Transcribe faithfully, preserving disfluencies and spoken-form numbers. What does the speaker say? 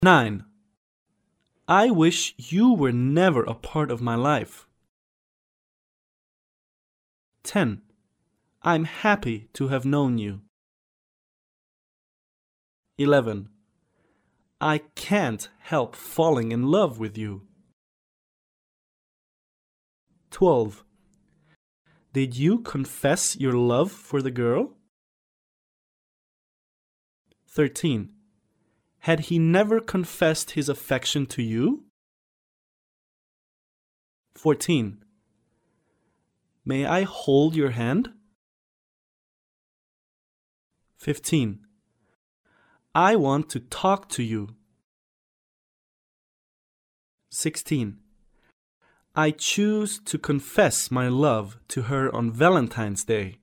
nine. I wish you were never a part of my life. ten. I'm happy to have known you. eleven. I can't help falling in love with you. twelve. Did you confess your love for the girl? thirteen. Had he never confessed his affection to you? fourteen. May I hold your hand? fifteen. I want to talk to you. sixteen. I choose to confess my love to her on Valentine's Day.